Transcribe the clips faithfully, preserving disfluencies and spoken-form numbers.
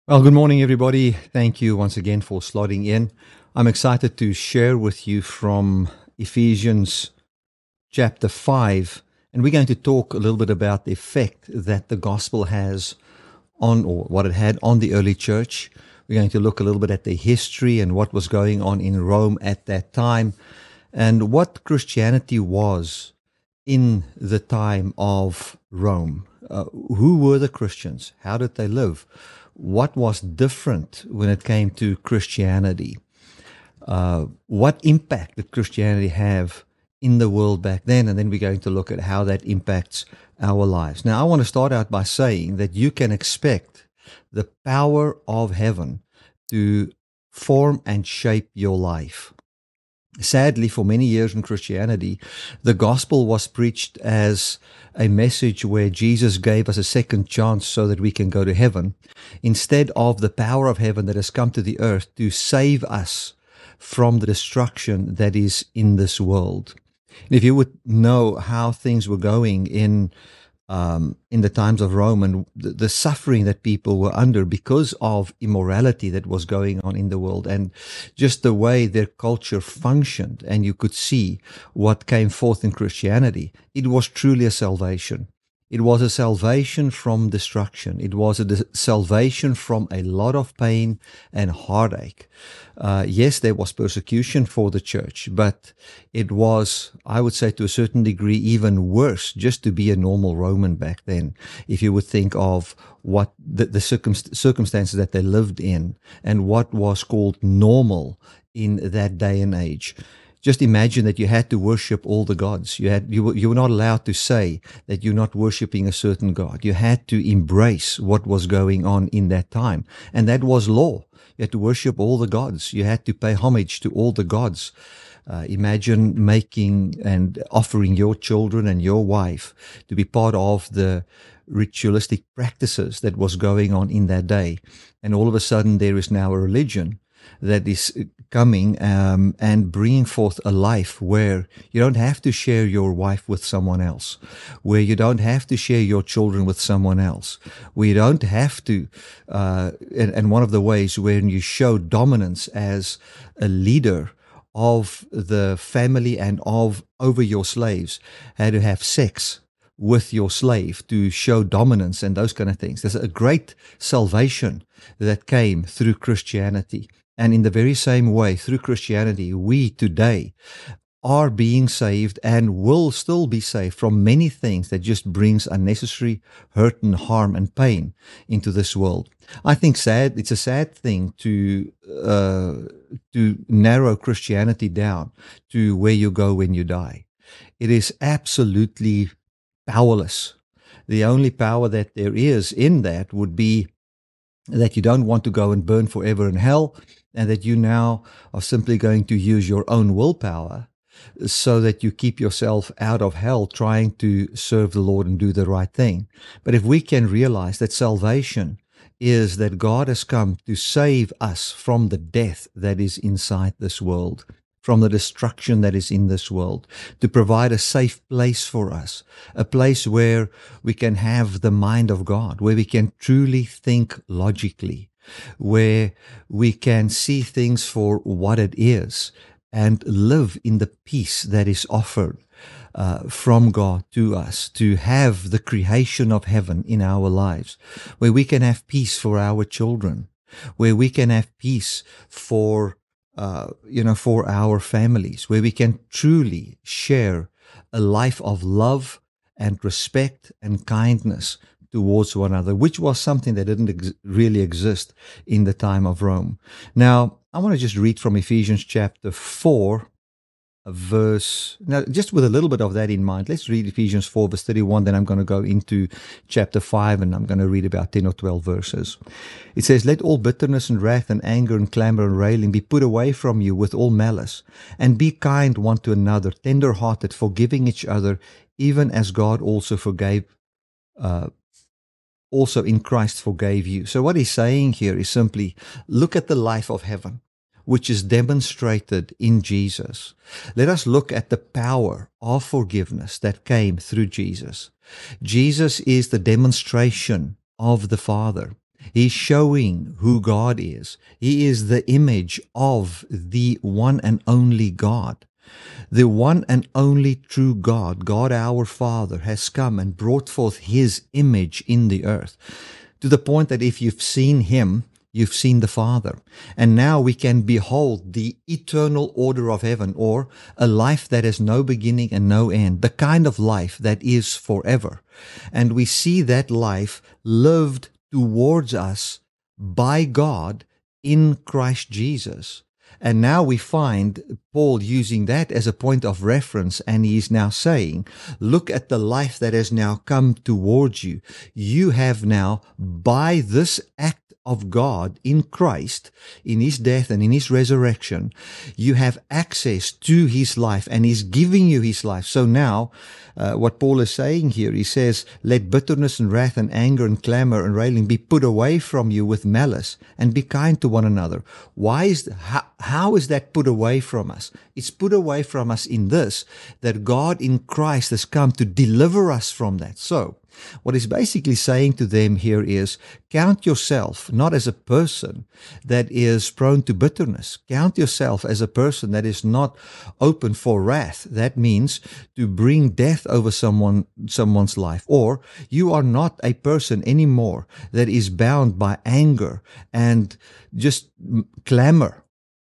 Well, good morning, everybody. Thank you once again for slotting in. I'm excited to share with you from Ephesians chapter five, and we're going to talk a little bit about the effect that the gospel has on, or what it had on the early church. We're going to look a little bit at the history and what was going on in Rome at that time, and what Christianity was in the time of Rome. Uh, who were the Christians? How did they live? What was different when it came to Christianity? Uh, what impact did Christianity have in the world back then? And then we're going to look at how that impacts our lives. Now, I want to start out by saying that you can expect the power of heaven to form and shape your life. Sadly, for many years in Christianity, the gospel was preached as a message where Jesus gave us a second chance so that we can go to heaven, instead of the power of heaven that has come to the earth to save us from the destruction that is in this world. And if you would know how things were going in Um, in the times of Rome, and the, the suffering that people were under because of immorality that was going on in the world, and just the way their culture functioned, and you could see what came forth in Christianity, it was truly a salvation. It was a salvation from destruction. It was a dis- salvation from a lot of pain and heartache. Uh, yes, there was persecution for the church, but it was, I would say, to a certain degree, even worse just to be a normal Roman back then. If you would think of what the, the circum- circumstances that they lived in and what was called normal in that day and age. Just imagine that you had to worship all the gods. You had you were, you were not allowed to say that you're not worshiping a certain god. You had to embrace what was going on in that time, and that was law. You had to worship all the gods. You had to pay homage to all the gods. Uh, imagine making and offering your children and your wife to be part of the ritualistic practices that was going on in that day, and all of a sudden there is now a religion that is coming um, and bringing forth a life where you don't have to share your wife with someone else, where you don't have to share your children with someone else, where you don't have to, uh, and, and one of the ways when you show dominance as a leader of the family and of over your slaves, had to have sex with your slave to show dominance and those kind of things. There's a great salvation that came through Christianity. And in the very same way, through Christianity, we today are being saved and will still be saved from many things that just brings unnecessary hurt and harm and pain into this world. I think sad. It's a sad thing to uh, to narrow Christianity down to where you go when you die. It is absolutely powerless. The only power that there is in that would be that you don't want to go and burn forever in hell, and that you now are simply going to use your own willpower so that you keep yourself out of hell trying to serve the Lord and do the right thing. But if we can realize that salvation is that God has come to save us from the death that is inside this world, from the destruction that is in this world, to provide a safe place for us, a place where we can have the mind of God, where we can truly think logically, where we can see things for what it is and live in the peace that is offered uh, from God to us, to have the creation of heaven in our lives, where we can have peace for our children, where we can have peace for Uh, you know, for our families, where we can truly share a life of love and respect and kindness towards one another, which was something that didn't ex- really exist in the time of Rome. Now, I want to just read from Ephesians chapter four, verse, now just with a little bit of that in mind, let's read Ephesians four verse thirty-one, then I'm going to go into chapter five and I'm going to read about ten or twelve verses. It says, "Let all bitterness and wrath and anger and clamor and railing be put away from you with all malice, and be kind one to another, tender-hearted, forgiving each other, even as God also forgave, uh, also in Christ forgave you." So what he's saying here is simply, look at the life of heaven, which is demonstrated in Jesus. Let us look at the power of forgiveness that came through Jesus. Jesus is the demonstration of the Father. He's showing who God is. He is the image of the one and only God. The one and only true God, God our Father, has come and brought forth His image in the earth, to the point that if you've seen Him, you've seen the Father. And now we can behold the eternal order of heaven, or a life that has no beginning and no end, the kind of life that is forever. And we see that life lived towards us by God in Christ Jesus. And now we find Paul using that as a point of reference, and he's now saying, look at the life that has now come towards you. You have now, by this act of God in Christ, in His death and in His resurrection, you have access to His life, and He's giving you His life. So now, uh, what Paul is saying here, he says, let bitterness and wrath and anger and clamor and railing be put away from you with malice, and be kind to one another. Why is, how, how is that put away from us? It's put away from us in this, that God in Christ has come to deliver us from that. So, what he's basically saying to them here is, count yourself not as a person that is prone to bitterness. Count yourself as a person that is not open for wrath. That means to bring death over someone, someone's life. Or you are not a person anymore that is bound by anger and just clamor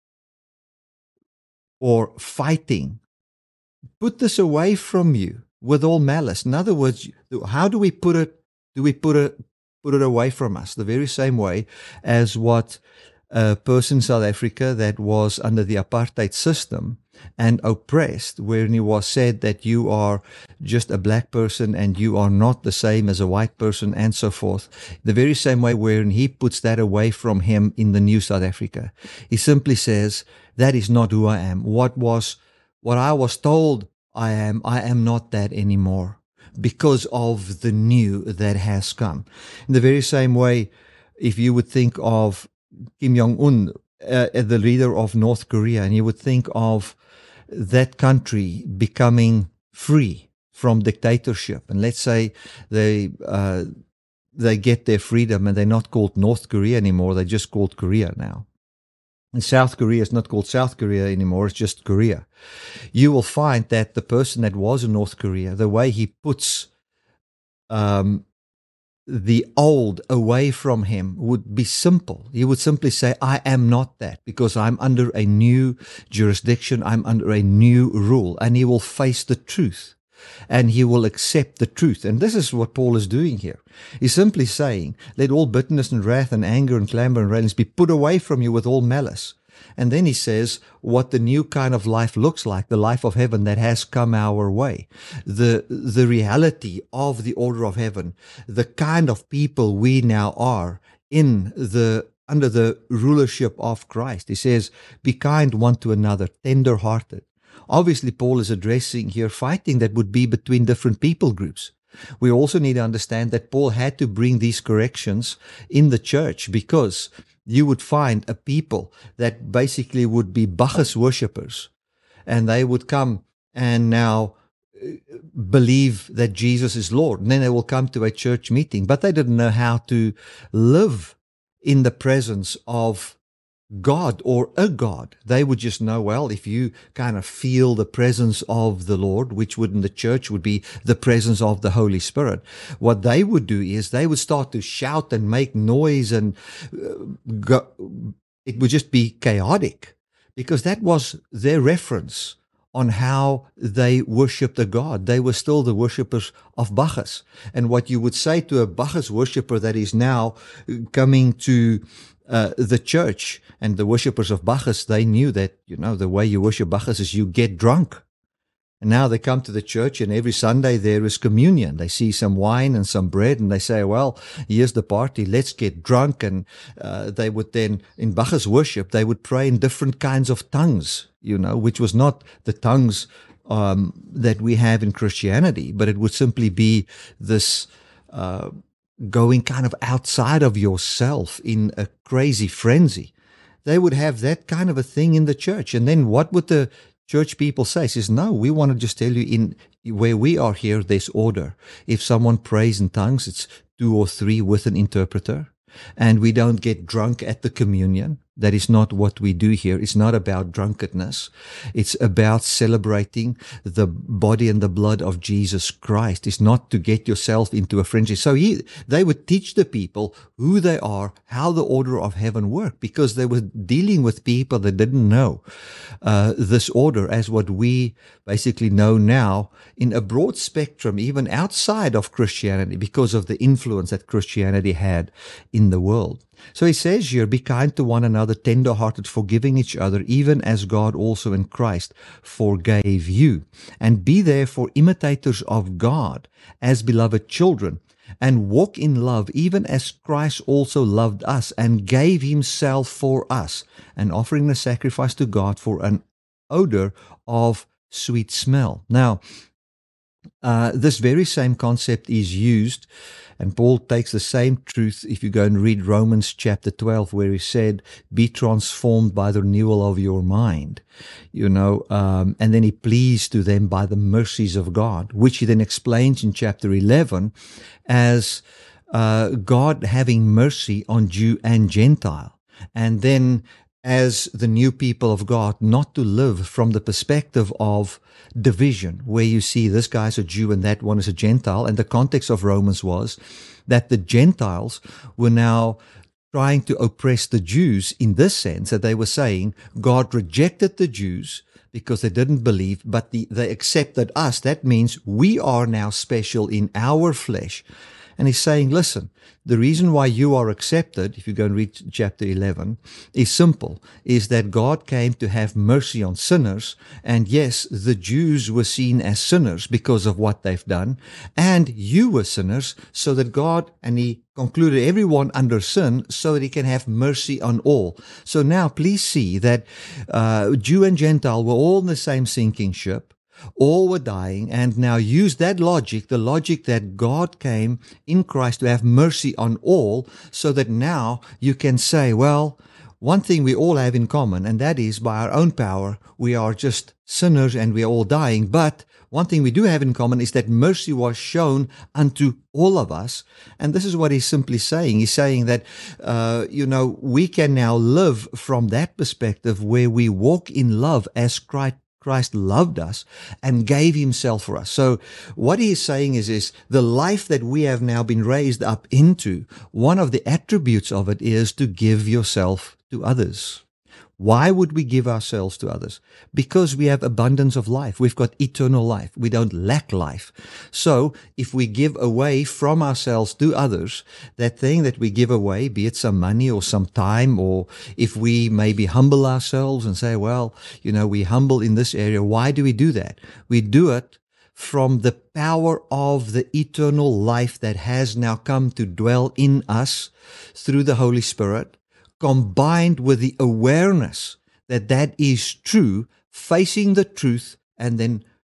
or fighting. Put this away from you with all malice. In other words, how do we put it, do we put it, put it away from us? The very same way as what a person in South Africa that was under the apartheid system and oppressed, where he was said that you are just a black person and you are not the same as a white person and so forth. The very same way wherein he puts that away from him in the new South Africa. He simply says, that is not who I am. What was, what I was told I am, I am not that anymore, because of the new that has come. In the very same way, if you would think of Kim Jong-un, uh, the leader of North Korea, and you would think of that country becoming free from dictatorship, and let's say they uh, they get their freedom and they're not called North Korea anymore, they're just called Korea now. And South Korea is not called South Korea anymore, it's just Korea. You will find that the person that was in North Korea, the way he puts um, the old away from him would be simple. He would simply say, I am not that, because I'm under a new jurisdiction, I'm under a new rule, and he will face the truth. And he will accept the truth. And this is what Paul is doing here. He's simply saying, let all bitterness and wrath and anger and clamor and railings be put away from you with all malice. And then he says what the new kind of life looks like, the life of heaven that has come our way, the, the reality of the order of heaven, the kind of people we now are in the under the rulership of Christ. He says, be kind one to another, tender-hearted. Obviously, Paul is addressing here fighting that would be between different people groups. We also need to understand that Paul had to bring these corrections in the church, because you would find a people that basically would be Bacchus worshippers, and they would come and now believe that Jesus is Lord. And then they will come to a church meeting, but they didn't know how to live in the presence of God or a God. They would just know, well, if you kind of feel the presence of the Lord, which would in the church would be the presence of the Holy Spirit, what they would do is they would start to shout and make noise, and uh, go, it would just be chaotic, because that was their reference on how they worshiped the God. They were still the worshippers of Bacchus. And what you would say to a Bacchus worshipper that is now coming to uh, the church, and the worshippers of Bacchus, they knew that, you know, the way you worship Bacchus is you get drunk. And now they come to the church, and every Sunday there is communion. They see some wine and some bread, and they say, well, here's the party, let's get drunk. And uh, they would then, in Bacchus worship, they would pray in different kinds of tongues, you know, which was not the tongues um, that we have in Christianity, but it would simply be this uh, going kind of outside of yourself in a crazy frenzy. They would have that kind of a thing in the church. And then what would the church people say? Says, no, we want to just tell you, in where we are here, there's order. If someone prays in tongues, it's two or three with an interpreter. and we don't get drunk at the communion. That is not what we do here. It's not about drunkenness. It's about celebrating the body and the blood of Jesus Christ. It's not to get yourself into a frenzy. So he, they would teach the people who they are, how the order of heaven worked, because they were dealing with people that didn't know uh, this order as what we basically know now in a broad spectrum, even outside of Christianity, because of the influence that Christianity had in the world. So he says here, be kind to one another, tender-hearted, forgiving each other, even as God also in Christ forgave you. And be therefore imitators of God as beloved children, and walk in love, even as Christ also loved us and gave himself for us, an offering a sacrifice to God for an odor of sweet smell. Now, uh, this very same concept is used, and Paul takes the same truth if you go and read Romans chapter twelve, where he said, be transformed by the renewal of your mind. You know, um, and then he pleads to them by the mercies of God, which he then explains in chapter eleven as uh, God having mercy on Jew and Gentile. And then as the new people of God, not to live from the perspective of division, where you see this guy's a Jew and that one is a Gentile. And the context of Romans was that the Gentiles were now trying to oppress the Jews in this sense, that they were saying God rejected the Jews because they didn't believe, but the, they accepted us. That means we are now special in our flesh. And he's saying, listen, the reason why you are accepted, if you go and read chapter eleven, is simple, is that God came to have mercy on sinners. And yes, the Jews were seen as sinners because of what they've done. And you were sinners, so that God, and he concluded everyone under sin so that he can have mercy on all. So now please see that uh, Jew and Gentile were all in the same sinking ship. All were dying, and now use that logic, the logic that God came in Christ to have mercy on all, so that now you can say, well, one thing we all have in common, and that is by our own power, we are just sinners and we are all dying. But one thing we do have in common is that mercy was shown unto all of us. And this is what he's simply saying. He's saying that, uh, you know, we can now live from that perspective where we walk in love as Christ Christ loved us and gave himself for us. So what he is saying is, is the life that we have now been raised up into, one of the attributes of it is to give yourself to others. Why would we give ourselves to others? Because we have abundance of life. We've got eternal life. We don't lack life. So if we give away from ourselves to others, that thing that we give away, be it some money or some time, or if we maybe humble ourselves and say, well, you know, we humble in this area. Why do we do that? We do it from the power of the eternal life that has now come to dwell in us through the Holy Spirit, combined with the awareness that that is true, facing the truth, and then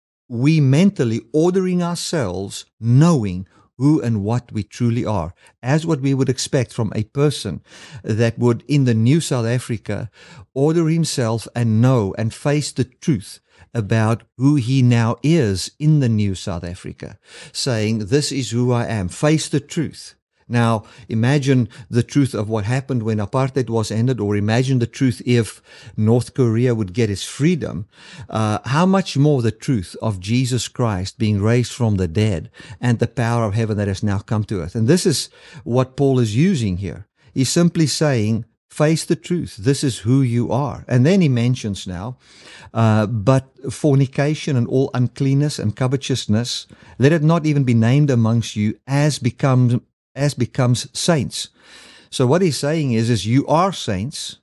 we mentally ordering ourselves, knowing who and what we truly are, as what we would expect from a person that would, in the new South Africa, order himself and know and face the truth about who he now is in the new South Africa, saying, this is who I am, face the truth. Now, imagine the truth of what happened when apartheid was ended, or imagine the truth if North Korea would get its freedom. Uh, how much more the truth of Jesus Christ being raised from the dead and the power of heaven that has now come to earth. And this is what Paul is using here. He's simply saying, face the truth. This is who you are. And then he mentions now, uh, but fornication and all uncleanness and covetousness, let it not even be named amongst you as becomes as becomes saints. So what he's saying is, is you are saints,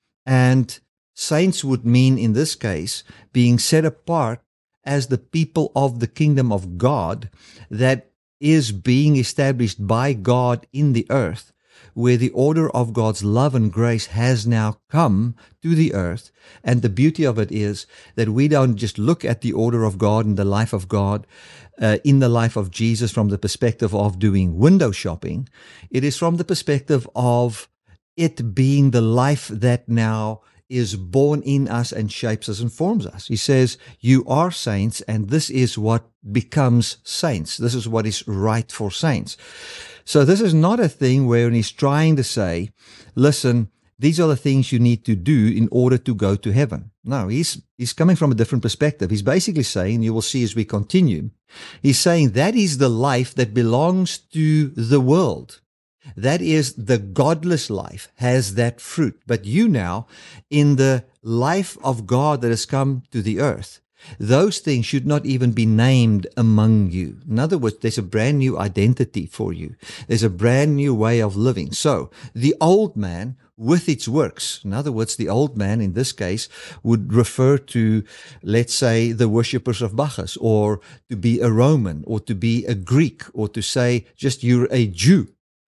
and saints would mean in this case being set apart as the people of the kingdom of God that is being established by God in the earth, where the order of God's love and grace has now come to the earth. And the beauty of it is that we don't just look at the order of God and the life of God uh, in the life of Jesus from the perspective of doing window shopping. It is from the perspective of it being the life that now is born in us and shapes us and forms us. He says, you are saints, and this is what becomes saints. This is what is right for saints. So this is not a thing where he's trying to say, listen, these are the things you need to do in order to go to heaven. No, he's he's coming from a different perspective. He's basically saying, you will see as we continue, he's saying that is the life that belongs to the world. That is the godless life, has that fruit. But you now, in the life of God that has come to the earth, those things should not even be named among you. In other words, there's a brand new identity for you. There's a brand new way of living. So the old man with its works, in other words, the old man in this case would refer to, let's say, the worshippers of Bacchus, or to be a Roman, or to be a Greek, or to say just you're a Jew.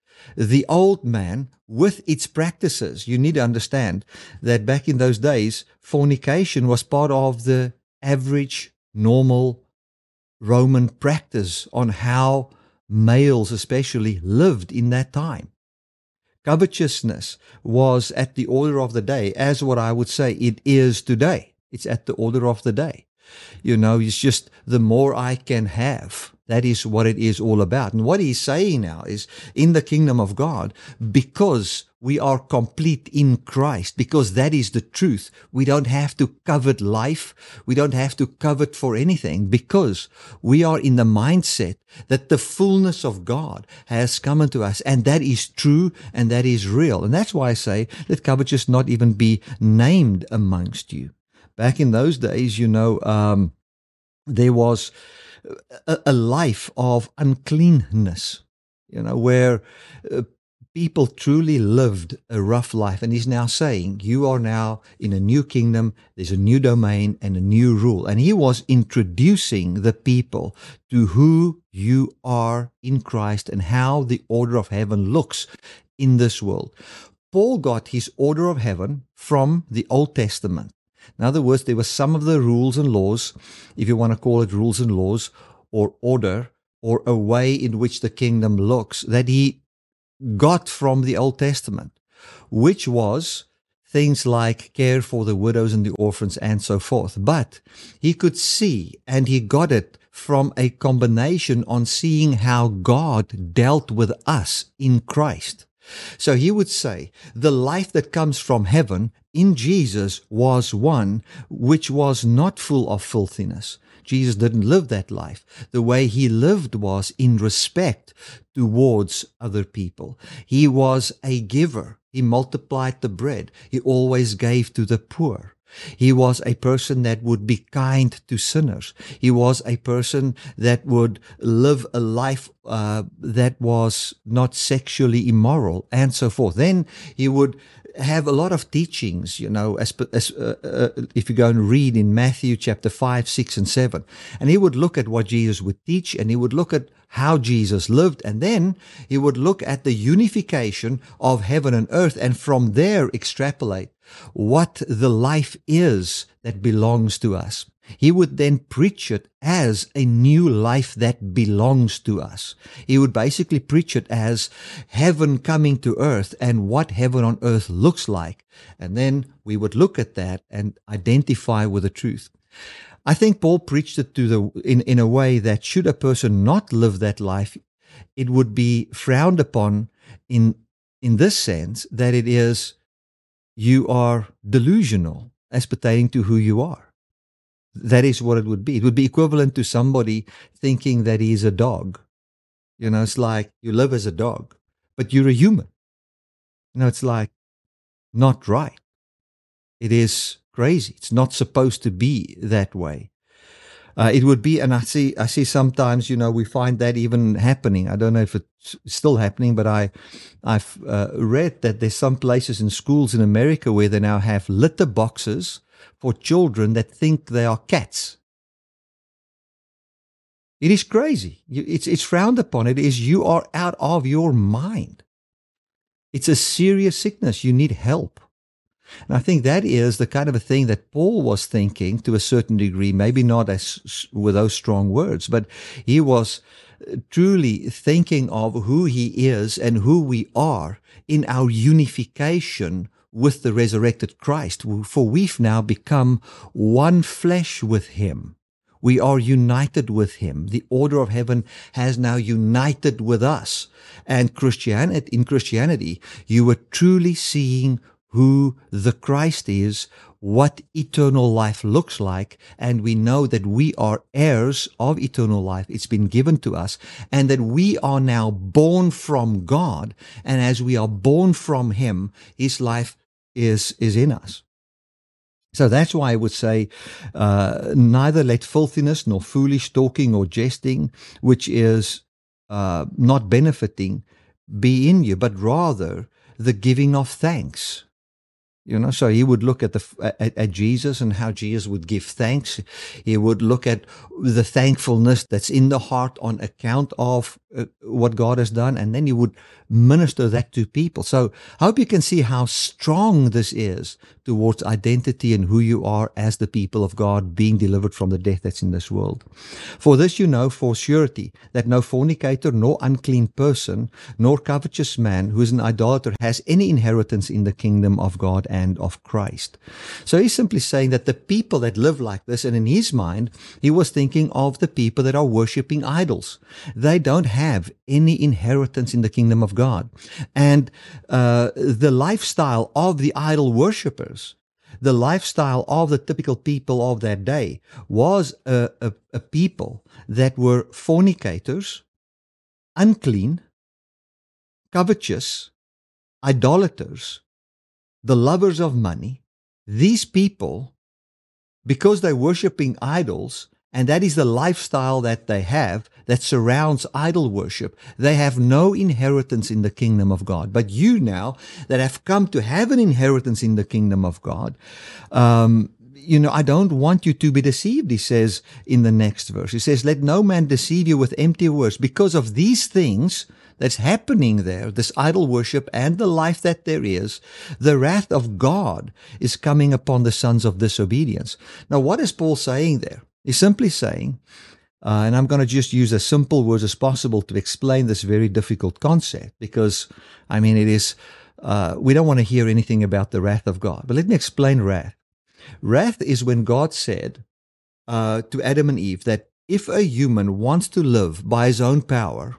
The old man with its practices. You need to understand that back in those days, fornication was part of the average, normal Roman practice on how males especially lived in that time. Covetousness was at the order of the day, as what I would say it is today. It's at the order of the day. You know, it's just the more I can have. That is what it is all about. And what he's saying now is, in the kingdom of God, because we are complete in Christ, because that is the truth, we don't have to covet life. We don't have to covet for anything, because we are in the mindset that the fullness of God has come unto us. And that is true and that is real. And that's why I say that covetous not even be named amongst you. Back in those days, you know, um, there was a, a life of uncleanness, you know, where uh, people truly lived a rough life. And he's now saying, you are now in a new kingdom, there's a new domain and a new rule. And he was introducing the people to who you are in Christ and how the order of heaven looks in this world. Paul got his order of heaven from the Old Testament. In other words, there were some of the rules and laws, if you want to call it rules and laws, or order, or a way in which the kingdom looks, that he got from the Old Testament, which was things like care for the widows and the orphans and so forth. But he could see, and he got it from a combination on seeing how God dealt with us in Christ. So he would say the life that comes from heaven in Jesus was one which was not full of filthiness. Jesus didn't live that life. The way he lived was in respect towards other people. He was a giver. He multiplied the bread. He always gave to the poor. He was a person that would be kind to sinners. He was a person that would live a life uh, that was not sexually immoral and so forth. Then he would have a lot of teachings, you know, as, as uh, uh, if you go and read in Matthew chapter five, six, and seven. And he would look at what Jesus would teach, and he would look at how Jesus lived, and then he would look at the unification of heaven and earth, and from there extrapolate what the life is that belongs to us. He would then preach it as a new life that belongs to us. He would basically preach it as heaven coming to earth and what heaven on earth looks like. And then we would look at that and identify with the truth. I think Paul preached it to the in, in a way that should a person not live that life, it would be frowned upon in in this sense that it is you are delusional as pertaining to who you are. That is what it would be. It would be equivalent to somebody thinking that he's a dog. You know, it's like you live as a dog, but you're a human. You know, it's like not right. It is crazy. It's not supposed to be that way. Uh, it would be, and I see, I see sometimes, you know, we find that even happening. I don't know if it's still happening, but I, I've uh, read that there's some places in schools in America where they now have litter boxes for children that think they are cats. It is crazy. It's, it's frowned upon. It is, you are out of your mind. It's a serious sickness. You need help. And I think that is the kind of a thing that Paul was thinking to a certain degree, maybe not as with those strong words, but he was truly thinking of who he is and who we are in our unification with the resurrected Christ. For we've now become one flesh with him. We are united with him. The order of heaven has now united with us. And Christianity, in Christianity, you were truly seeing who the Christ is, what eternal life looks like, and we know that we are heirs of eternal life. It's been given to us, and that we are now born from God, and as we are born from him, his life is, is in us. So that's why I would say, uh, neither let filthiness nor foolish talking or jesting, which is uh, not benefiting, be in you, but rather the giving of thanks. You know, so he would look at the at, at Jesus and how Jesus would give thanks. He would look at the thankfulness that's in the heart on account of uh, what God has done, and then he would minister that to people. So I hope you can see how strong this is towards identity and who you are as the people of God, being delivered from the death that's in this world. For this you know for surety, that no fornicator, nor unclean person, nor covetous man who is an idolater has any inheritance in the kingdom of God and of Christ. So he's simply saying that the people that live like this, and in his mind, he was thinking of the people that are worshiping idols. They don't have any inheritance in the kingdom of God. And uh, the lifestyle of the idol worshippers, the lifestyle of the typical people of that day, was a, a, a people that were fornicators, unclean, covetous, idolaters, the lovers of money. These people, because they're worshiping idols, and that is the lifestyle that they have that surrounds idol worship, they have no inheritance in the kingdom of God. But you now that have come to have an inheritance in the kingdom of God, um, you know, I don't want you to be deceived, he says in the next verse. He says, let no man deceive you with empty words. Because of these things that's happening there, this idol worship and the life that there is, the wrath of God is coming upon the sons of disobedience. Now, what is Paul saying there? He's simply saying, uh, and I'm going to just use as simple words as possible to explain this very difficult concept, because, I mean, it is, uh, we don't want to hear anything about the wrath of God. But let me explain wrath. Wrath is when God said uh, to Adam and Eve that if a human wants to live by his own power,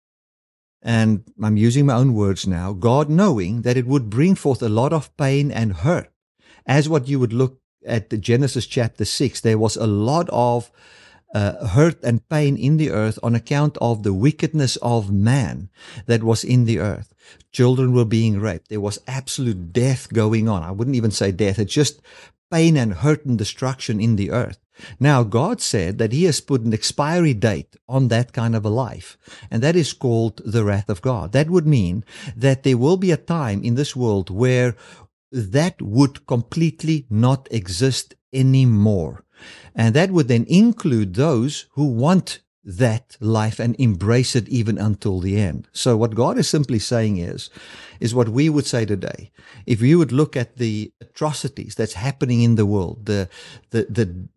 and I'm using my own words now, God knowing that it would bring forth a lot of pain and hurt, as what you would look at the Genesis chapter six, there was a lot of uh, hurt and pain in the earth on account of the wickedness of man that was in the earth. Children were being raped. There was absolute death going on. I wouldn't even say death. It's just pain and hurt and destruction in the earth. Now, God said that he has put an expiry date on that kind of a life, and that is called the wrath of God. That would mean that there will be a time in this world where that would completely not exist anymore. And that would then include those who want that life and embrace it even until the end. So what God is simply saying is, is what we would say today. If you would look at the atrocities that's happening in the world, the, the, the,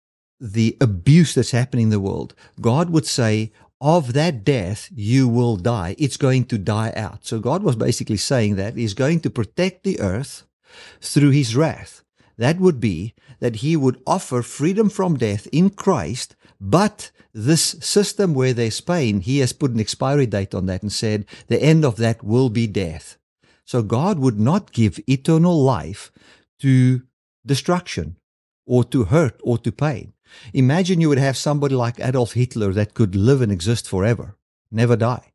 the abuse that's happening in the world, God would say, of that death, you will die. It's going to die out. So God was basically saying that he's going to protect the earth through his wrath. That would be that he would offer freedom from death in Christ, but this system where there's pain, he has put an expiry date on that and said the end of that will be death. So God would not give eternal life to destruction or to hurt or to pain. Imagine you would have somebody like Adolf Hitler that could live and exist forever, never die.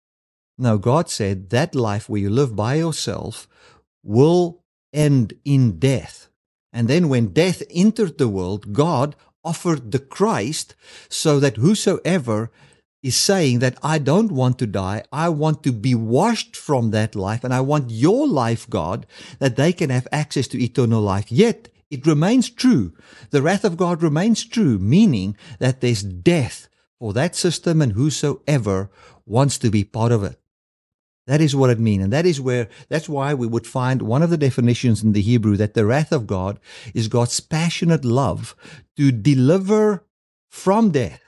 No, God said that life where you live by yourself will end in death. And then when death entered the world, God offered the Christ so that whosoever is saying that I don't want to die, I want to be washed from that life, and I want your life, God, that they can have access to eternal life. Yet it remains true. The wrath of God remains true, meaning that there's death for that system and whosoever wants to be part of it. That is what it means. And that is where, that's why we would find one of the definitions in the Hebrew that the wrath of God is God's passionate love to deliver from death.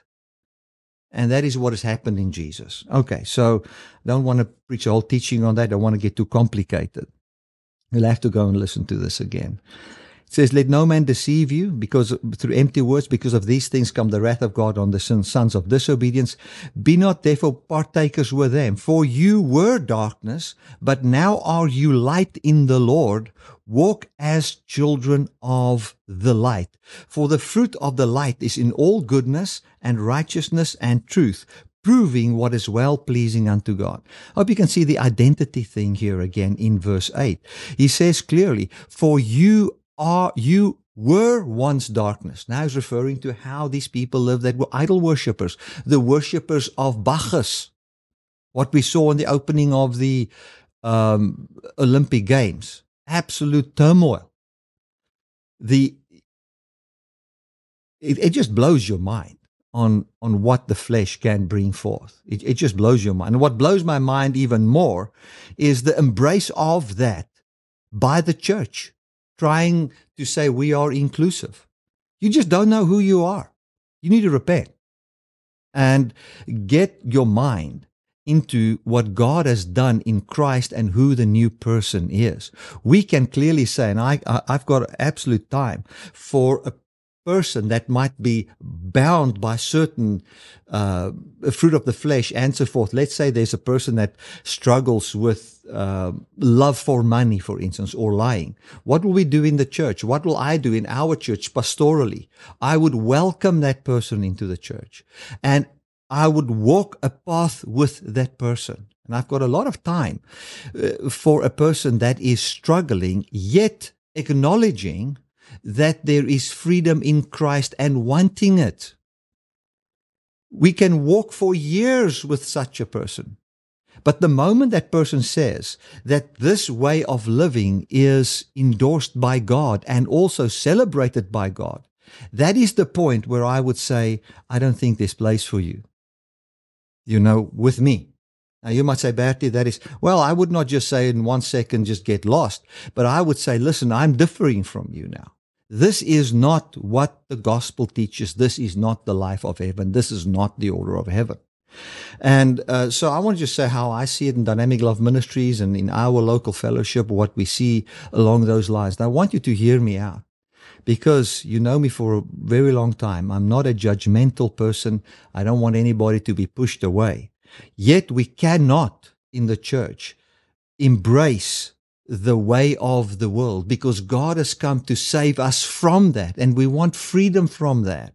And that is what has happened in Jesus. Okay, so I don't want to preach a whole teaching on that. I don't want to get too complicated. You'll have to go and listen to this again. It says, let no man deceive you, because through empty words, because of these things come the wrath of God on the sons of disobedience. Be not therefore partakers with them, for you were darkness, but now are you light in the Lord. Walk as children of the light. For the fruit of the light is in all goodness and righteousness and truth, proving what is well-pleasing unto God. I hope you can see the identity thing here again in verse eight. He says clearly, for you are, you were once darkness. Now he's referring to how these people lived that were idol worshippers, the worshippers of Bacchus. What we saw in the opening of the um, Olympic Games. Absolute turmoil. The, it, it just blows your mind on, on what the flesh can bring forth. It, it just blows your mind. And what blows my mind even more is the embrace of that by the church, trying to say we are inclusive. You just don't know who you are. You need to repent and get your mind into what God has done in Christ and who the new person is. We can clearly say, and I, I, I've got absolute time for a person that might be bound by certain uh, fruit of the flesh and so forth. Let's say there's a person that struggles with uh, love for money, for instance, or lying. What will we do in the church? What will I do in our church pastorally? I would welcome that person into the church, and I would walk a path with that person. And I've got a lot of time uh, for a person that is struggling, yet acknowledging that there is freedom in Christ and wanting it. We can walk for years with such a person. But the moment that person says that this way of living is endorsed by God and also celebrated by God, that is the point where I would say, I don't think there's place for you, you know, with me. Now you might say, Bertie, that is, well, I would not just say in one second, just get lost, but I would say, listen, I'm differing from you now. This is not what the gospel teaches. This is not the life of heaven. This is not the order of heaven. And uh, so I want to just say how I see it in Dynamic Love Ministries and in our local fellowship, what we see along those lines. And I want you to hear me out, because you know me for a very long time. I'm not a judgmental person. I don't want anybody to be pushed away. Yet we cannot, in the church, embrace the way of the world, because God has come to save us from that, and we want freedom from that.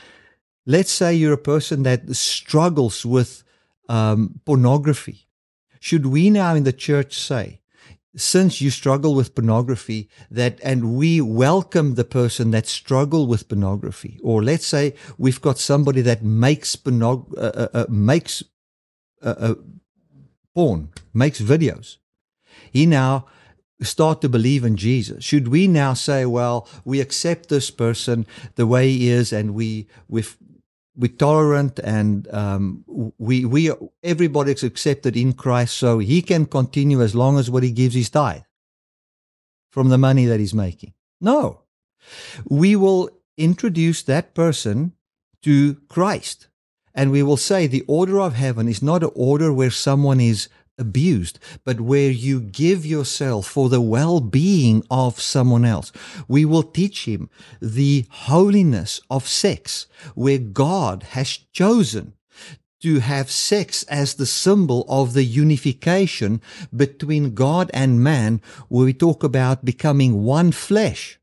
Let's say you're a person that struggles with um, pornography. Should we now in the church say, since you struggle with pornography, that, and we welcome the person that struggle with pornography, or let's say we've got somebody that makes pornog- uh, uh, uh, makes uh, uh, porn, makes videos. He now start to believe in Jesus. Should we now say, well, we accept this person the way he is, and we we've we're tolerant, and um, we we everybody's accepted in Christ, so he can continue as long as what he gives is tithe from the money that he's making? No, we will introduce that person to Christ, and we will say the order of heaven is not an order where someone is abused, but where you give yourself for the well-being of someone else. We will teach him the holiness of sex, where God has chosen to have sex as the symbol of the unification between God and man, where we talk about becoming one flesh.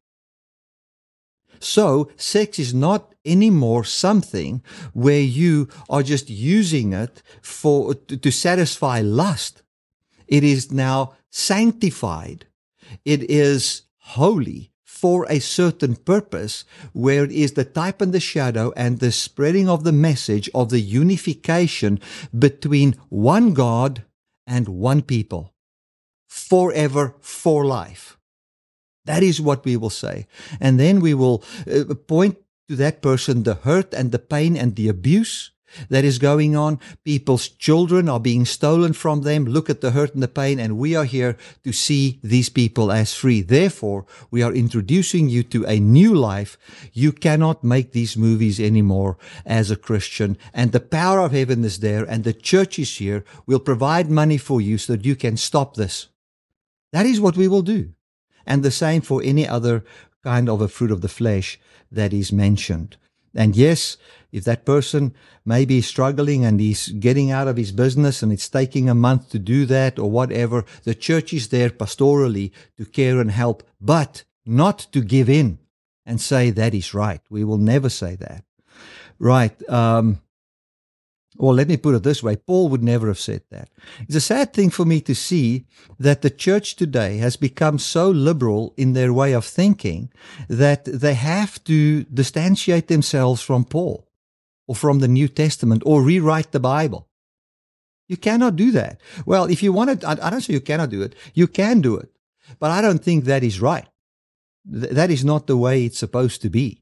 So sex is not anymore something where you are just using it for to, to satisfy lust. It is now sanctified. It is holy for a certain purpose, where it is the type and the shadow and the spreading of the message of the unification between one God and one people, forever, for life. That is what we will say. And then we will uh, point to that person the hurt and the pain and the abuse that is going on. People's children are being stolen from them. Look at the hurt and the pain, and we are here to see these people as free. Therefore, we are introducing you to a new life. You cannot make these movies anymore as a Christian, and the power of heaven is there, and the church is here. We'll provide money for you so that you can stop this. That is what we will do. And the same for any other kind of a fruit of the flesh that is mentioned. And yes, if that person may be struggling and he's getting out of his business and it's taking a month to do that or whatever, the church is there pastorally to care and help, but not to give in and say that is right. We will never say that. Right. Um, Or let me put it this way, Paul would never have said that. It's a sad thing for me to see that the church today has become so liberal in their way of thinking that they have to distantiate themselves from Paul or from the New Testament or rewrite the Bible. You cannot do that. Well, if you want to, I don't say you cannot do it. You can do it. But I don't think that is right. Th- that is not the way it's supposed to be.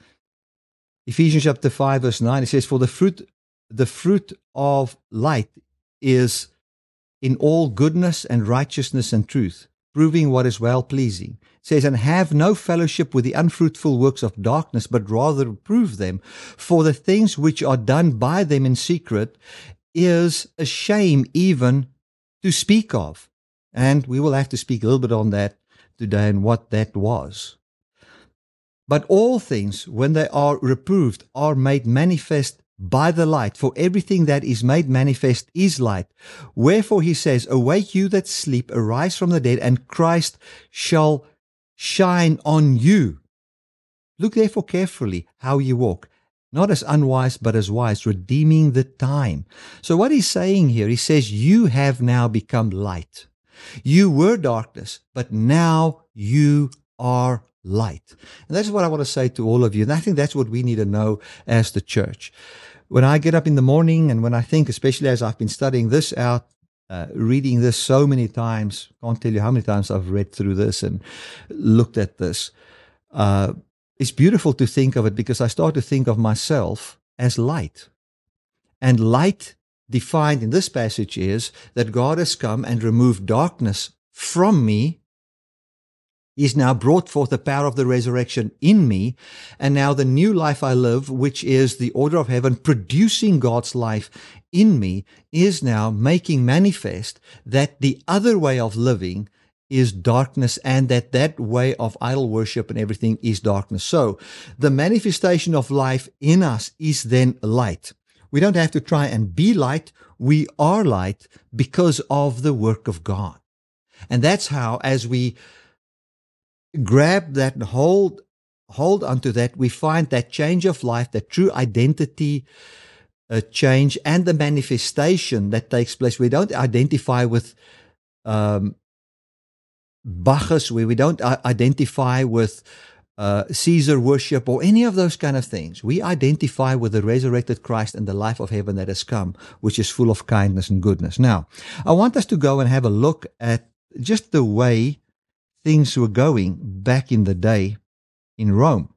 Ephesians chapter five, verse nine, it says, For the fruit The fruit of light is in all goodness and righteousness and truth, proving what is well-pleasing. It says, and have no fellowship with the unfruitful works of darkness, but rather reprove them. For the things which are done by them in secret is a shame even to speak of. And we will have to speak a little bit on that today and what that was. But all things, when they are reproved, are made manifest by the light, for everything that is made manifest is light. Wherefore he says, Awake you that sleep, arise from the dead, and Christ shall shine on you. Look therefore carefully how you walk, not as unwise, but as wise, redeeming the time. So what he's saying here, he says, you have now become light. You were darkness, but now you are light. And that's what I want to say to all of you. And I think that's what we need to know as the church. When I get up in the morning and when I think, especially as I've been studying this out, uh, reading this so many times, can't tell you how many times I've read through this and looked at this. Uh, it's beautiful to think of it because I start to think of myself as light. And light defined in this passage is that God has come and removed darkness from me. He's now brought forth the power of the resurrection in me. And now the new life I live, which is the order of heaven producing God's life in me, is now making manifest that the other way of living is darkness and that that way of idol worship and everything is darkness. So the manifestation of life in us is then light. We don't have to try and be light. We are light because of the work of God. And that's how, as we grab that and hold, hold onto that, we find that change of life, that true identity uh, change and the manifestation that takes place. We don't identify with um, Bacchus, where we don't uh, identify with uh, Caesar worship or any of those kind of things. We identify with the resurrected Christ and the life of heaven that has come, which is full of kindness and goodness. Now, I want us to go and have a look at just the way things were going back in the day in Rome.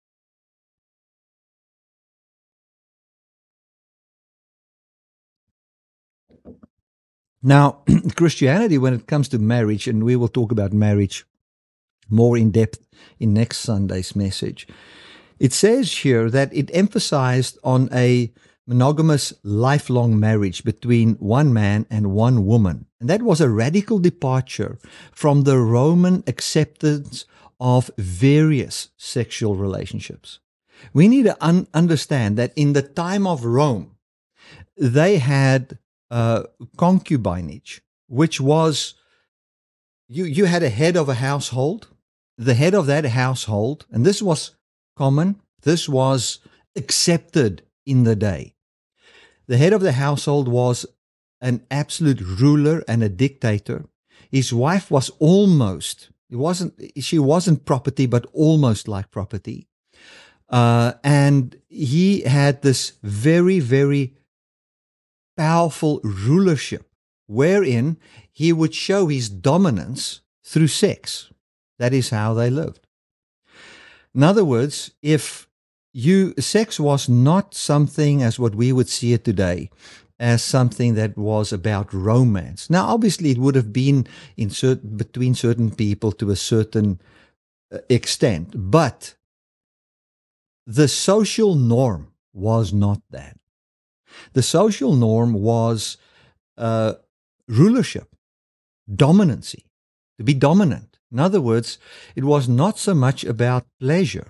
Now, Christianity, when it comes to marriage, and we will talk about marriage more in depth in next Sunday's message, it says here that it emphasized on a monogamous lifelong marriage between one man and one woman. And that was a radical departure from the Roman acceptance of various sexual relationships. We need to un- understand that in the time of Rome, they had uh, concubinage, which was, you, you had a head of a household, the head of that household, and this was common, this was accepted in the day. The head of the household was an absolute ruler and a dictator. His wife was almost, it wasn't, she wasn't property, but almost like property. Uh, and he had this very, very powerful rulership wherein he would show his dominance through sex. That is how they lived. In other words, if You, sex was not something as what we would see it today, as something that was about romance. Now, obviously, it would have been in certain, between certain people to a certain extent, but the social norm was not that. The social norm was uh, rulership, dominancy, to be dominant. In other words, it was not so much about pleasure.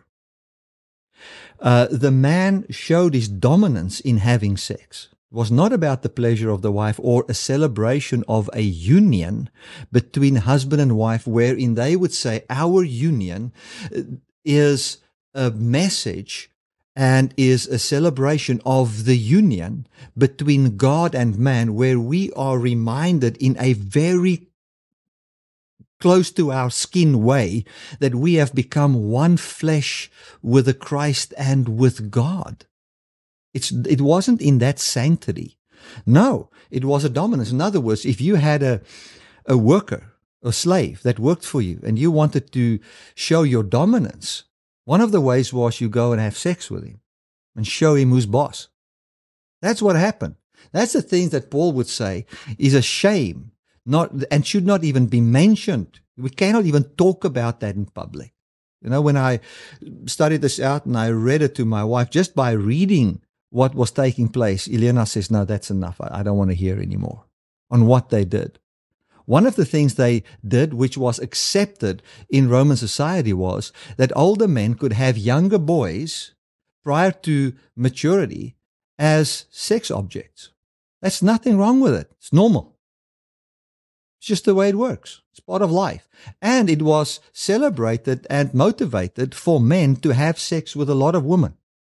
Uh, the man showed his dominance in having sex. It was not about the pleasure of the wife or a celebration of a union between husband and wife, wherein they would say our union is a message and is a celebration of the union between God and man, where we are reminded in a very close to our skin way that we have become one flesh with the Christ and with God. It's, it wasn't in that sanctity. No, it was a dominance. In other words, if you had a, a worker, a slave that worked for you, and you wanted to show your dominance, one of the ways was you go and have sex with him and show him who's boss. That's what happened. That's the things that Paul would say is a shame, not and should not even be mentioned. We cannot even talk about that in public. You know, when I studied this out and I read it to my wife, just by reading what was taking place, Elena says, no, that's enough. I, I don't want to hear anymore on what they did. One of the things they did, which was accepted in Roman society, was that older men could have younger boys prior to maturity as sex objects. There's nothing wrong with it. It's normal. It's just the way it works. It's part of life. And it was celebrated and motivated for men to have sex with a lot of women.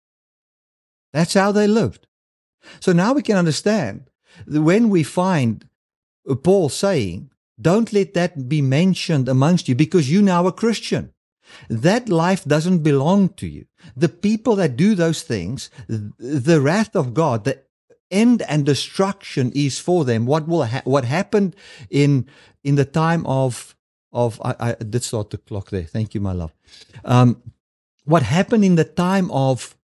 That's how they lived. So now we can understand that when we find Paul saying, don't let that be mentioned amongst you because you're now a Christian. That life doesn't belong to you. The people that do those things, the wrath of God, the end and destruction is for them. What will ha- what happened in in the time of of I, I did start the clock there. Thank you, my love. Um, what happened in the time of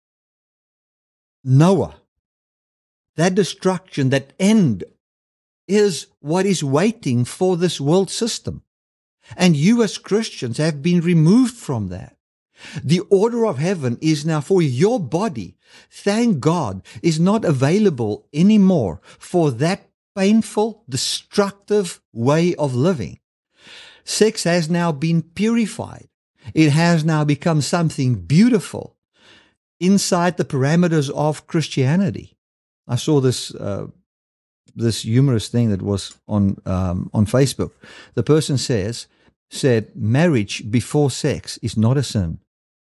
Noah? That destruction, that end, is what is waiting for this world system. And you as Christians have been removed from that. The order of heaven is now for your body. Thank God is not available anymore for that painful, destructive way of living. Sex has now been purified. It has now become something beautiful inside the parameters of Christianity. I saw this uh, this humorous thing that was on um, on Facebook. The person says said marriage before sex is not a sin.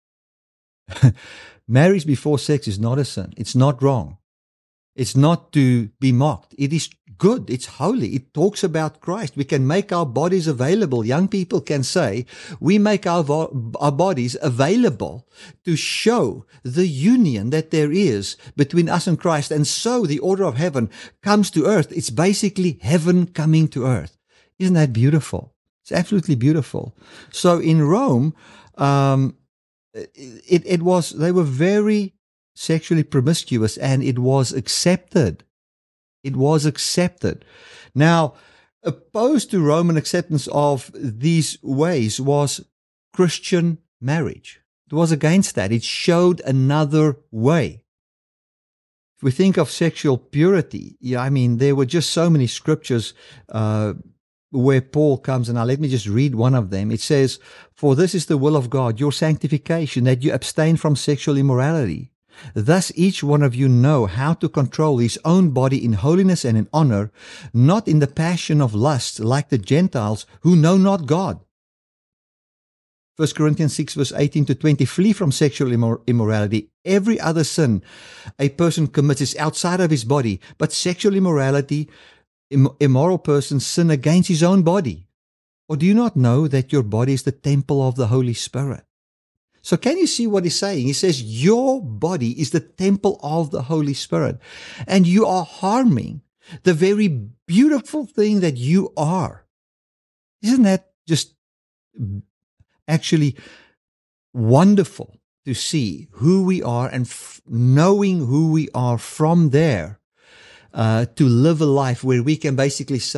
Marriage before sex is not a sin. It's not wrong. It's not to be mocked. It is good. It's holy. It talks about Christ. We can make our bodies available. Young people can say, we make our, vo- our bodies available to show the union that there is between us and Christ. And so the order of heaven comes to earth. It's basically heaven coming to earth. Isn't that beautiful? It's absolutely beautiful. So in Rome, um, It, it was, they were very sexually promiscuous and it was accepted. It was accepted. Now, opposed to Roman acceptance of these ways was Christian marriage. It was against that. It showed another way. If we think of sexual purity, yeah, I mean, there were just so many scriptures, uh, where Paul comes, and now let me just read one of them. It says, for this is the will of God, your sanctification, that you abstain from sexual immorality. Thus each one of you know how to control his own body in holiness and in honor, not in the passion of lust like the Gentiles who know not God. First Corinthians six verse eighteen to twenty, flee from sexual immor- immorality. Every other sin a person commits is outside of his body, but sexual immorality, immoral persons sin against his own body. Or do you not know that your body is the temple of the Holy Spirit? So can you see what he's saying? He says your body is the temple of the Holy Spirit, and you are harming the very beautiful thing that you are. Isn't that just actually wonderful to see who we are and f- knowing who we are from there? Uh, to live a life where we can basically say,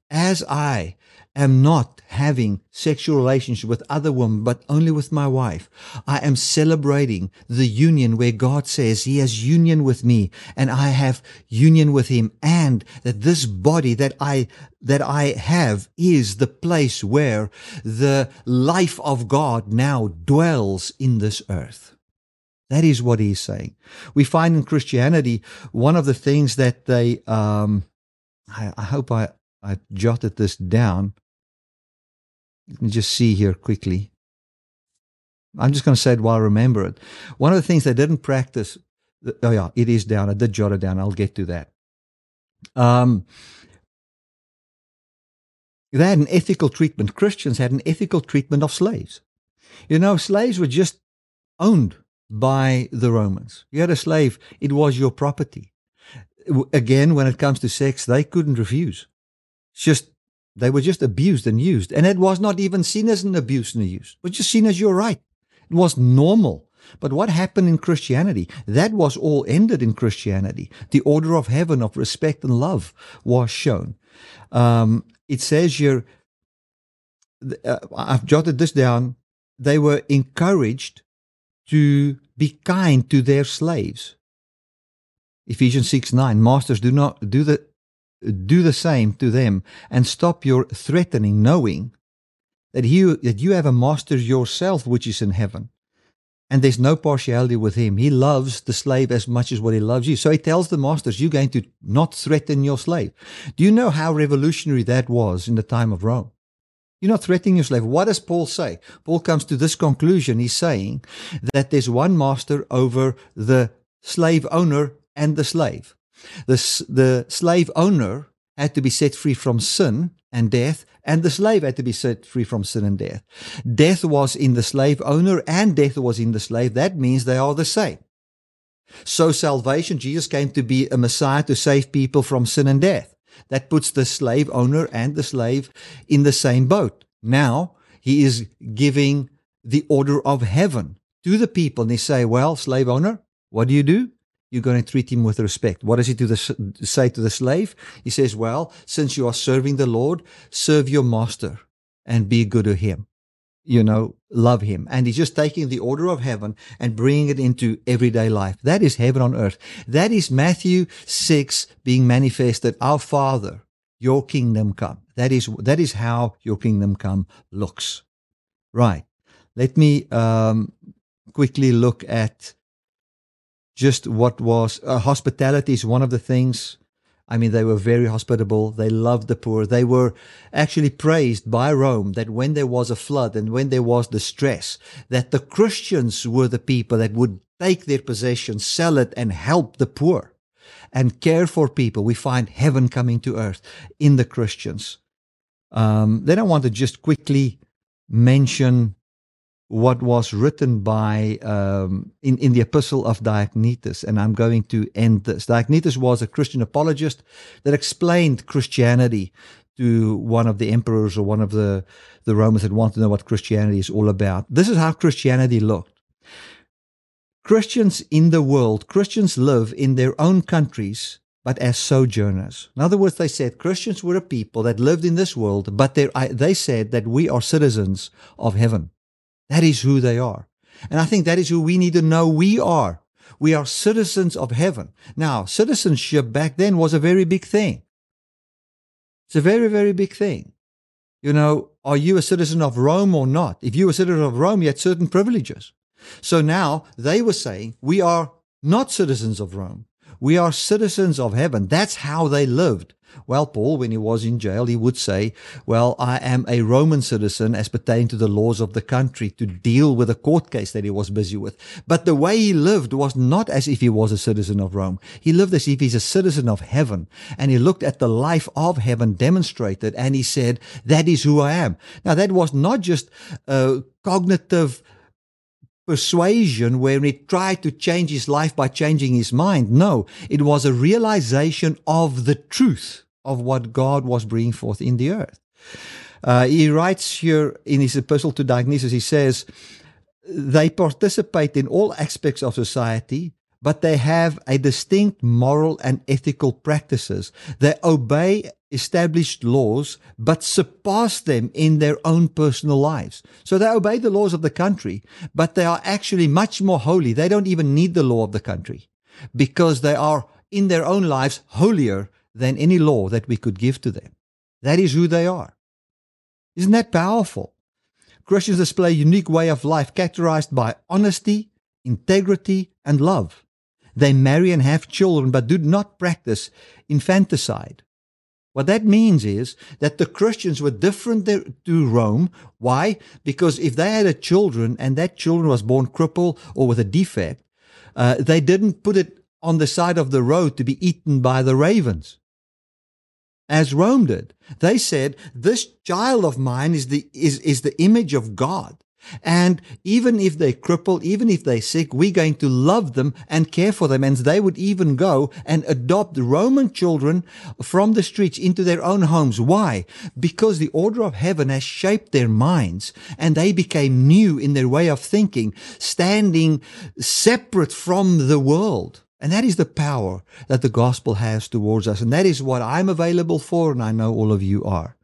as I am not having sexual relations with other women, but only with my wife, I am celebrating the union where God says he has union with me and I have union with him, and that this body that I that I have is the place where the life of God now dwells in this earth. That is what he's saying. We find in Christianity, one of the things that they, um, I, I hope I, I jotted this down. Let me just see here quickly. I'm just going to say it while I remember it. One of the things they didn't practice, oh yeah, it is down. I did jot it down. I'll get to that. Um, they had an ethical treatment. Christians had an ethical treatment of slaves. You know, slaves were just owned by the Romans. You had a slave, it was your property. Again, when it comes to sex, they couldn't refuse. It's just, they were just abused and used. And it was not even seen as an abuse and a use. It was just seen as your right. It was normal. But what happened in Christianity? That was all ended in Christianity. The order of heaven of respect and love was shown. Um, it says here, uh, I've jotted this down, they were encouraged to be kind to their slaves. Ephesians six nine, masters, do not do the do the same to them, and stop your threatening, knowing that you that you have a master yourself which is in heaven, and there's no partiality with him. He loves the slave as much as what he loves you. So he tells the masters, you're going to not threaten your slave. Do you know how revolutionary that was in the time of Rome? You're not threatening your slave. What does Paul say? Paul comes to this conclusion. He's saying that there's one master over the slave owner and the slave. The, the slave owner had to be set free from sin and death, and the slave had to be set free from sin and death. Death was in the slave owner and death was in the slave. That means they are the same. So salvation, Jesus came to be a Messiah to save people from sin and death. That puts the slave owner and the slave in the same boat. Now, he is giving the order of heaven to the people. And they say, well, slave owner, what do you do? You're going to treat him with respect. What does he do the, say to the slave? He says, well, since you are serving the Lord, serve your master and be good to him. You know, love him. And he's just taking the order of heaven and bringing it into everyday life. That is heaven on earth. That is Matthew six being manifested. Our Father, your kingdom come. That is, that is how your kingdom come looks. Right. Let me um, quickly look at just what was, uh, hospitality is one of the things. I mean, they were very hospitable. They loved the poor. They were actually praised by Rome that when there was a flood and when there was distress, that the Christians were the people that would take their possessions, sell it, and help the poor and care for people. We find heaven coming to earth in the Christians. Um, then I want to just quickly mention what was written by um, in, in the epistle of Diognetus, and I'm going to end this. Diognetus was a Christian apologist that explained Christianity to one of the emperors or one of the, the Romans that want to know what Christianity is all about. This is how Christianity looked. Christians in the world, Christians live in their own countries, but as sojourners. In other words, they said Christians were a people that lived in this world, but they said that we are citizens of heaven. That is who they are. And I think that is who we need to know we are. We are citizens of heaven. Now, citizenship back then was a very big thing. It's a very, very big thing. You know, are you a citizen of Rome or not? If you were a citizen of Rome, you had certain privileges. So now they were saying, we are not citizens of Rome. We are citizens of heaven. That's how they lived. Well, Paul, when he was in jail, he would say, well, I am a Roman citizen as pertaining to the laws of the country to deal with a court case that he was busy with. But the way he lived was not as if he was a citizen of Rome. He lived as if he's a citizen of heaven. And he looked at the life of heaven demonstrated and he said, that is who I am. Now, that was not just a cognitive persuasion where he tried to change his life by changing his mind. No, it was a realization of the truth of what God was bringing forth in the earth. Uh, he writes here in his epistle to Diognetus, he says, they participate in all aspects of society, but they have a distinct moral and ethical practices. They obey established laws, but surpass them in their own personal lives. So they obey the laws of the country, but they are actually much more holy. They don't even need the law of the country because they are in their own lives holier than any law that we could give to them. That is who they are. Isn't that powerful? Christians display a unique way of life characterized by honesty, integrity, and love. They marry and have children, but do not practice infanticide. What that means is that the Christians were different to Rome. Why? Because if they had a children and that children was born crippled or with a defect, uh, they didn't put it on the side of the road to be eaten by the ravens, as Rome did. They said, this child of mine is the, is, is the image of God. And even if they're crippled, even if they're sick, we're going to love them and care for them. And they would even go and adopt Roman children from the streets into their own homes. Why? Because the order of heaven has shaped their minds and they became new in their way of thinking, standing separate from the world. And that is the power that the gospel has towards us. And that is what I'm available for, and I know all of you are.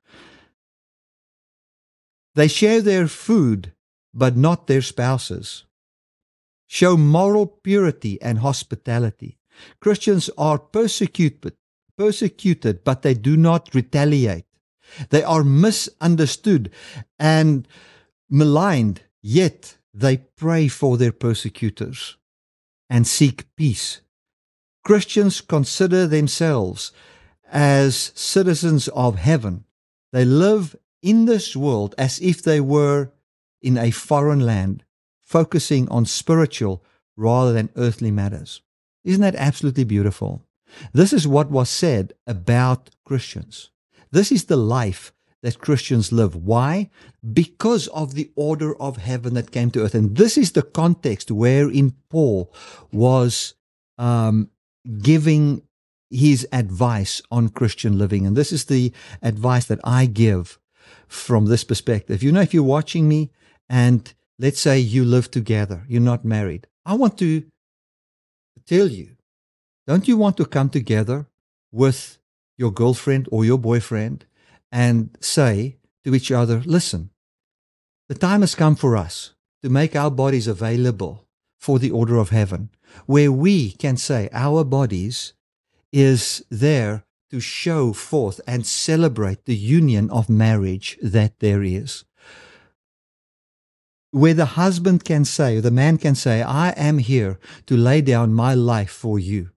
They share their food, but not their spouses. Show moral purity and hospitality. Christians are persecuted, persecuted, but they do not retaliate. They are misunderstood and maligned, yet they pray for their persecutors and seek peace. Christians consider themselves as citizens of heaven. They live in this world as if they were in a foreign land, focusing on spiritual rather than earthly matters. Isn't that absolutely beautiful? This is what was said about Christians. This is the life that Christians live. Why? Because of the order of heaven that came to earth. And this is the context wherein Paul was um, giving his advice on Christian living. And this is the advice that I give from this perspective. You know, if you're watching me and let's say you live together, you're not married, I want to tell you, don't you want to come together with your girlfriend or your boyfriend and say to each other, listen, the time has come for us to make our bodies available for the order of heaven, where we can say our bodies is there to show forth and celebrate the union of marriage that there is. Where the husband can say, or the man can say, I am here to lay down my life for you.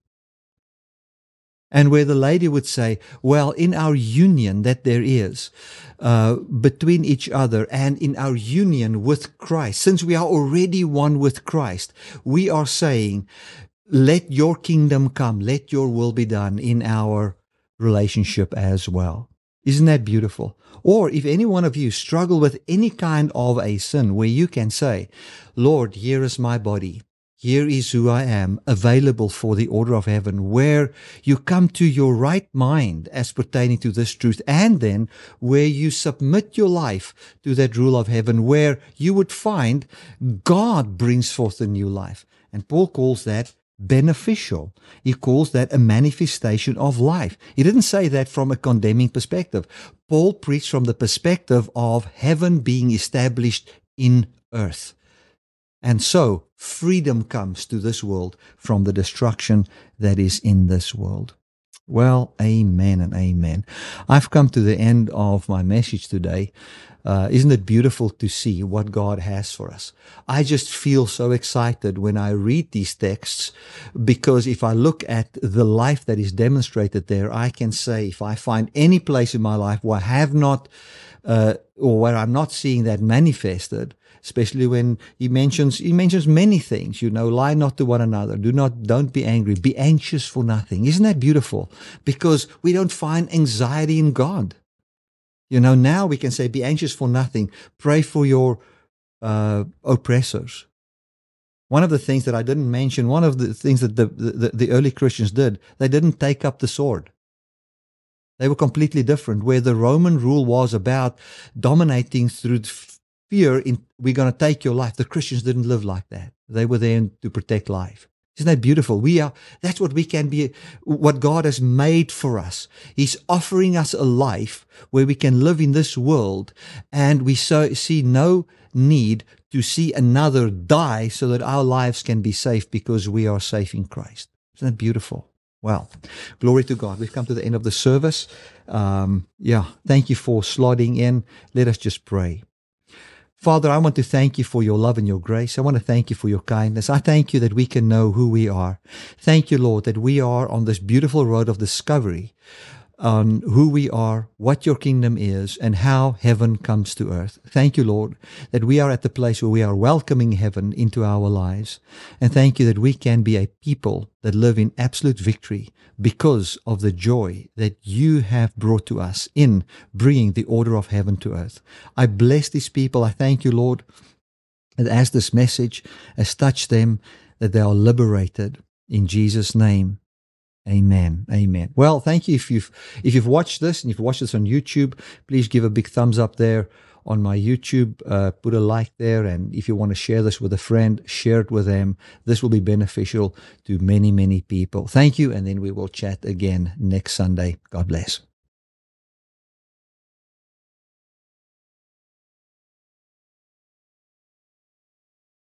And where the lady would say, well, in our union that there is uh, between each other and in our union with Christ, since we are already one with Christ, we are saying, let your kingdom come, let your will be done in our relationship as well. Isn't that beautiful? Or if any one of you struggle with any kind of a sin where you can say, Lord, here is my body. Here is who I am, available for the order of heaven, where you come to your right mind as pertaining to this truth, and then where you submit your life to that rule of heaven, where you would find God brings forth a new life. And Paul calls that beneficial. He calls that a manifestation of life. He didn't say that from a condemning perspective. Paul preached from the perspective of heaven being established in earth. And so freedom comes to this world from the destruction that is in this world. Well, amen and amen. I've come to the end of my message today. Uh, isn't it beautiful to see what God has for us? I just feel so excited when I read these texts, because if I look at the life that is demonstrated there, I can say if I find any place in my life where I have not, uh, or where I'm not seeing that manifested, especially when he mentions, he mentions many things, you know, lie not to one another, do not, don't be angry, be anxious for nothing. Isn't that beautiful? Because we don't find anxiety in God. You know, now we can say, be anxious for nothing, pray for your uh, oppressors. One of the things that I didn't mention, one of the things that the, the, the early Christians did, they didn't take up the sword. They were completely different. Where the Roman rule was about dominating through fear, in, we're going to take your life. The Christians didn't live like that. They were there to protect life. Isn't that beautiful? We are, that's what we can be, what God has made for us. He's offering us a life where we can live in this world, and we so see no need to see another die so that our lives can be safe because we are safe in Christ. Isn't that beautiful? Well, glory to God. We've come to the end of the service. Um, yeah, thank you for slotting in. Let us just pray. Father, I want to thank you for your love and your grace. I want to thank you for your kindness. I thank you that we can know who we are. Thank you, Lord, that we are on this beautiful road of discovery on who we are, what your kingdom is, and how heaven comes to earth. Thank you, Lord, that we are at the place where we are welcoming heaven into our lives. And thank you that we can be a people that live in absolute victory because of the joy that you have brought to us in bringing the order of heaven to earth. I bless these people. I thank you, Lord, that as this message has touched them, that they are liberated in Jesus' name. Amen. Amen. Well, thank you. If you've if you've watched this and you've watched this on YouTube, please give a big thumbs up there on my YouTube. Uh, put a like there, and if you want to share this with a friend, share it with them. This will be beneficial to many, many people. Thank you, and then we will chat again next Sunday. God bless.